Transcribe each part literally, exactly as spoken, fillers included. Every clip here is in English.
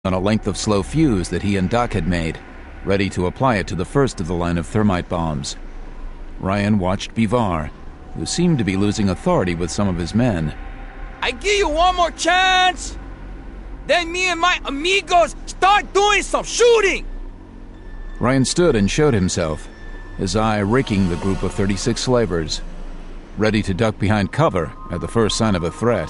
on a length of slow fuse that he and Doc had made, ready to apply it to the first of the line of thermite bombs. Ryan watched Bivar, who seemed to be losing authority with some of his men. I give you one more chance, then me and my amigos start doing some shooting! Ryan stood and showed himself, his eye raking the group of thirty-six slavers, ready to duck behind cover at the first sign of a threat.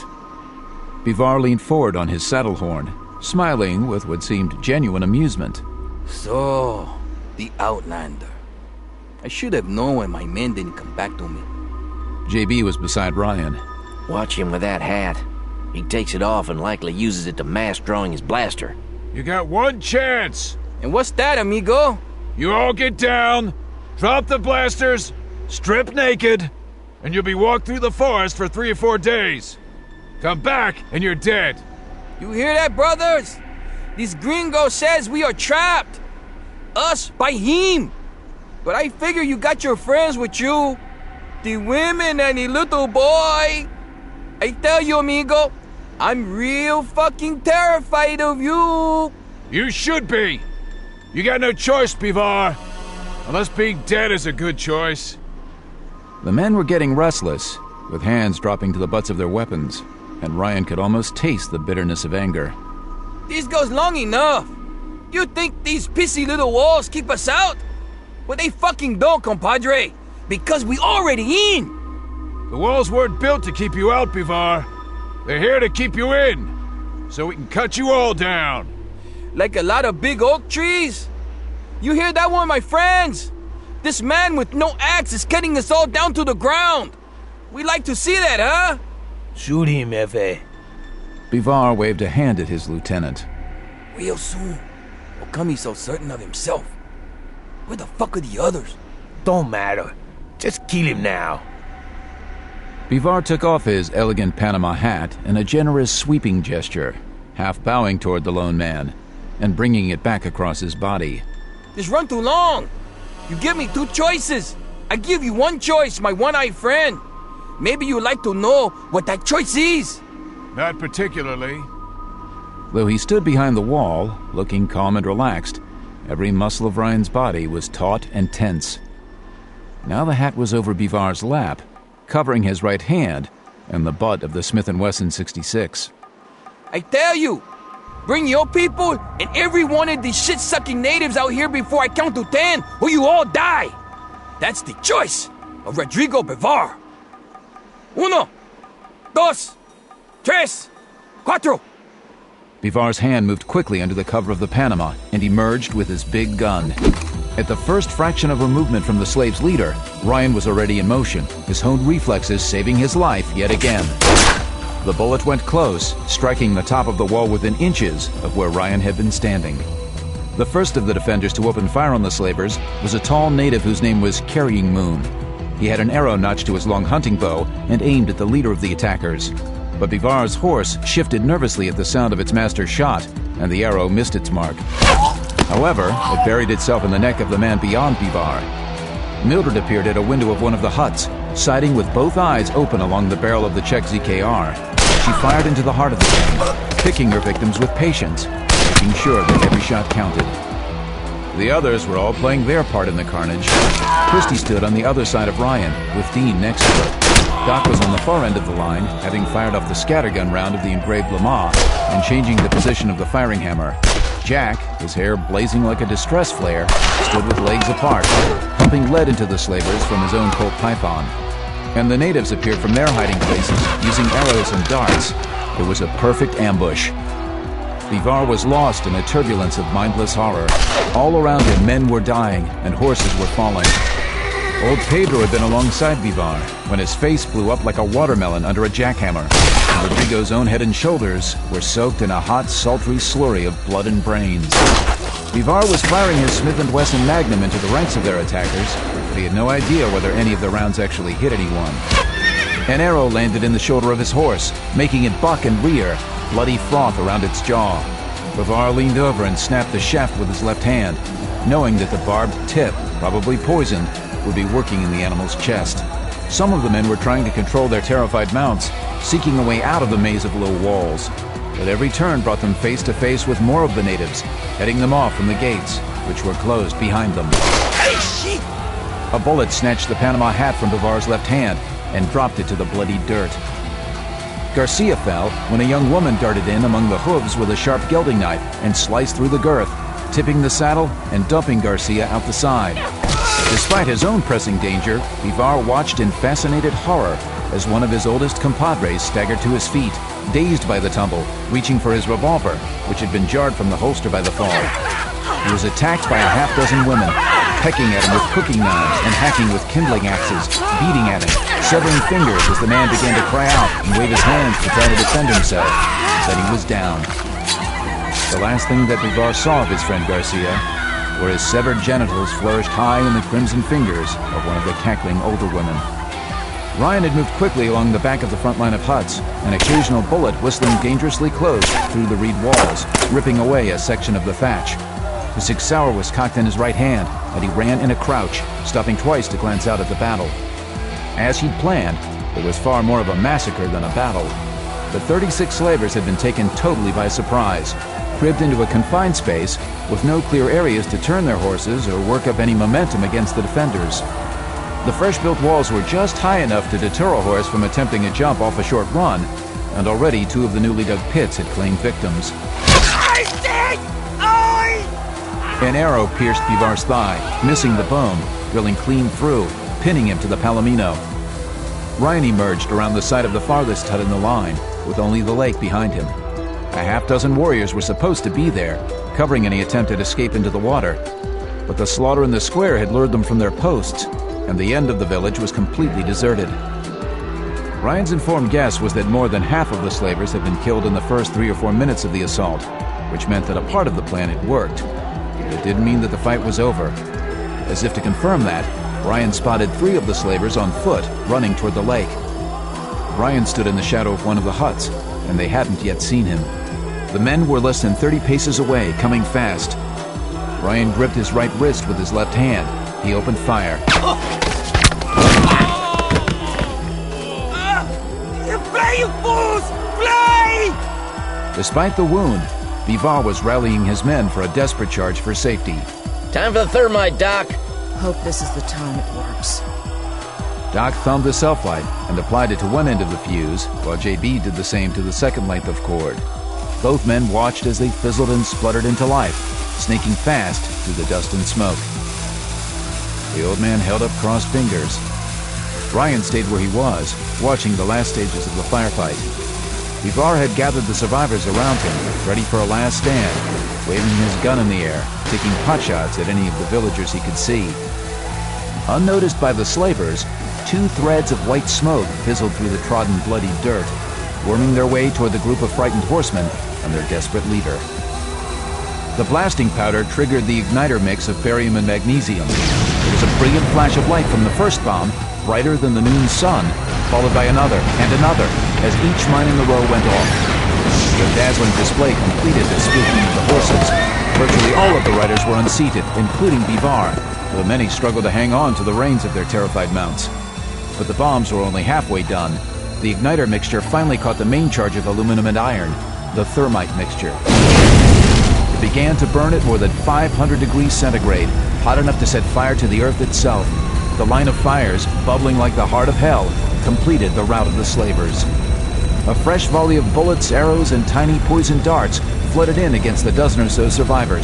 Bivar leaned forward on his saddle horn, smiling with what seemed genuine amusement. So, the Outlander. I should have known when my men didn't come back to me. J B was beside Ryan. Watch him with that hat. He takes it off and likely uses it to mask drawing his blaster. You got one chance. And what's that, amigo? You all get down, drop the blasters, strip naked, and you'll be walked through the forest for three or four days. Come back and you're dead. You hear that, brothers? This gringo says we are trapped. Us by him. But I figure you got your friends with you. The women and the little boy. I tell you, amigo, I'm real fucking terrified of you. You should be. You got no choice, Bivar. Unless being dead is a good choice. The men were getting restless, with hands dropping to the butts of their weapons, and Ryan could almost taste the bitterness of anger. This goes long enough. You think these pissy little walls keep us out? Well, they fucking don't, compadre, because we already in. The walls weren't built to keep you out, Bivar. They're here to keep you in, so we can cut you all down. Like a lot of big oak trees? You hear that one, my friends? This man with no axe is cutting us all down to the ground. We like to see that, huh? Shoot him, Efe. Bivar waved a hand at his lieutenant. Real soon, Okami's so certain of himself. Where the fuck are the others? Don't matter. Just kill him now. Bivar took off his elegant Panama hat in a generous sweeping gesture, half bowing toward the lone man, and bringing it back across his body. This run too long. You give me two choices. I give you one choice, my one-eyed friend. Maybe you'd like to know what that choice is. Not particularly. Though he stood behind the wall, looking calm and relaxed, every muscle of Ryan's body was taut and tense. Now the hat was over Bivar's lap, covering his right hand and the butt of the Smith and Wesson sixty-six. I tell you, bring your people and every one of these shit-sucking natives out here before I count to ten, or you all die. That's the choice of Rodrigo Bivar. Uno, dos, tres, cuatro. Bivar's hand moved quickly under the cover of the Panama and emerged with his big gun. At the first fraction of a movement from the slave's leader, Ryan was already in motion, his honed reflexes saving his life yet again. The bullet went close, striking the top of the wall within inches of where Ryan had been standing. The first of the defenders to open fire on the slavers was a tall native whose name was Carrying Moon. He had an arrow notched to his long hunting bow and aimed at the leader of the attackers. But Bivar's horse shifted nervously at the sound of its master's shot, and the arrow missed its mark. However, it buried itself in the neck of the man beyond Bivar. Mildred appeared at a window of one of the huts, sighting with both eyes open along the barrel of the Czech Z K R. She fired into the heart of the gang, picking her victims with patience, making sure that every shot counted. The others were all playing their part in the carnage. Christie stood on the other side of Ryan, with Dean next to her. Doc was on the far end of the line, having fired off the scattergun round of the engraved Lamar and changing the position of the firing hammer. Jack, his hair blazing like a distress flare, stood with legs apart, pumping lead into the slavers from his own Colt Python. And the natives appeared from their hiding places, using arrows and darts. It was a perfect ambush. Bivar was lost in a turbulence of mindless horror. All around him, men were dying, and horses were falling. Old Pedro had been alongside Bivar when his face blew up like a watermelon under a jackhammer, and Rodrigo's own head and shoulders were soaked in a hot, sultry slurry of blood and brains. Bivar was firing his Smith and Wesson Magnum into the ranks of their attackers, but he had no idea whether any of the rounds actually hit anyone. An arrow landed in the shoulder of his horse, making it buck and rear, bloody froth around its jaw. Bivar leaned over and snapped the shaft with his left hand, knowing that the barbed tip, probably poisoned, would be working in the animal's chest. Some of the men were trying to control their terrified mounts, seeking a way out of the maze of low walls. but every turn brought them face to face with more of the natives, heading them off from the gates, which were closed behind them. Hey, shit! A bullet snatched the Panama hat from Bivar's left hand and dropped it to the bloody dirt. Garcia fell when a young woman darted in among the hooves with a sharp gelding knife and sliced through the girth, tipping the saddle and dumping Garcia out the side. Despite his own pressing danger, Bivar watched in fascinated horror as one of his oldest compadres staggered to his feet, dazed by the tumble, reaching for his revolver, which had been jarred from the holster by the fall. He was attacked by a half dozen women, pecking at him with cooking knives and hacking with kindling axes, beating at him, severing fingers as the man began to cry out and wave his hands to try to defend himself. Then he was down. The last thing that Bivar saw of his friend Garcia were his severed genitals flourished high in the crimson fingers of one of the cackling older women. Ryan had moved quickly along the back of the front line of huts, an occasional bullet whistling dangerously close through the reed walls, ripping away a section of the thatch. The Sig Sauer was cocked in his right hand, and he ran in a crouch, stopping twice to glance out at the battle. As he'd planned, it was far more of a massacre than a battle. The thirty-six slavers had been taken totally by surprise, cribbed into a confined space with no clear areas to turn their horses or work up any momentum against the defenders. The fresh-built walls were just high enough to deter a horse from attempting a jump off a short run, and already two of the newly dug pits had claimed victims. An arrow pierced Bivar's thigh, missing the bone, drilling clean through, pinning him to the palomino. Ryan emerged around the side of the farthest hut in the line, with only the lake behind him. A half dozen warriors were supposed to be there, covering any attempted escape into the water, but the slaughter in the square had lured them from their posts, and the end of the village was completely deserted. Ryan's informed guess was that more than half of the slavers had been killed in the first three or four minutes of the assault, which meant that a part of the plan had worked. It didn't mean that the fight was over. As if to confirm that, Ryan spotted three of the slavers on foot running toward the lake. Ryan stood in the shadow of one of the huts, and they hadn't yet seen him. The men were less than thirty paces away, coming fast. Ryan gripped his right wrist with his left hand. He opened fire. Fly, you fools! Fly! Despite the wound, Bivar was rallying his men for a desperate charge for safety. Time for the thermite, Doc. Hope this is the time it works. Doc thumbed the self-light and applied it to one end of the fuse, while J B did the same to the second length of cord. Both men watched as they fizzled and spluttered into life, snaking fast through the dust and smoke. The old man held up crossed fingers. Ryan stayed where he was, watching the last stages of the firefight. Bivar had gathered the survivors around him, ready for a last stand, waving his gun in the air, taking potshots at any of the villagers he could see. Unnoticed by the slavers, two threads of white smoke fizzled through the trodden, bloody dirt, worming their way toward the group of frightened horsemen and their desperate leader. The blasting powder triggered the igniter mix of barium and magnesium. There was a brilliant flash of light from the first bomb, brighter than the noon sun, followed by another and another, as each mine in the row went off. The dazzling display completed the spooking of the horses. Virtually all of the riders were unseated, including Bivar, though many struggled to hang on to the reins of their terrified mounts. But the bombs were only halfway done. The igniter mixture finally caught the main charge of aluminum and iron, the thermite mixture. It began to burn at more than five hundred degrees centigrade, hot enough to set fire to the earth itself. The line of fires, bubbling like the heart of hell, completed the rout of the slavers. A fresh volley of bullets, arrows, and tiny poison darts flooded in against the dozen or so survivors,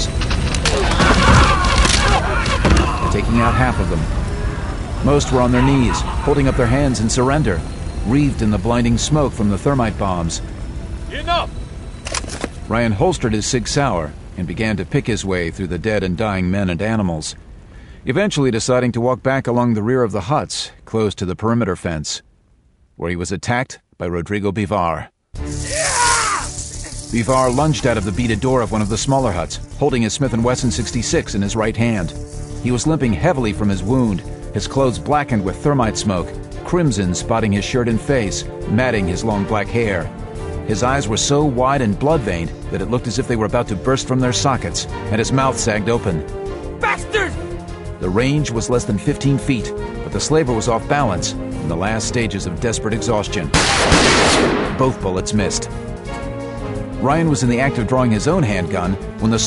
taking out half of them. Most were on their knees, holding up their hands in surrender, wreathed in the blinding smoke from the thermite bombs. Enough! Ryan holstered his Sig Sauer and began to pick his way through the dead and dying men and animals, eventually deciding to walk back along the rear of the huts, close to the perimeter fence, where he was attacked by Rodrigo Bivar. Bivar lunged out of the beaded door of one of the smaller huts, holding his Smith and Wesson sixty-six in his right hand. He was limping heavily from his wound, his clothes blackened with thermite smoke, crimson spotting his shirt and face, matting his long black hair. His eyes were so wide and blood-veined that it looked as if they were about to burst from their sockets, and his mouth sagged open. Bastard! The range was less than fifteen feet, but the slaver was off balance in the last stages of desperate exhaustion. Both bullets missed. Ryan was in the act of drawing his own handgun when the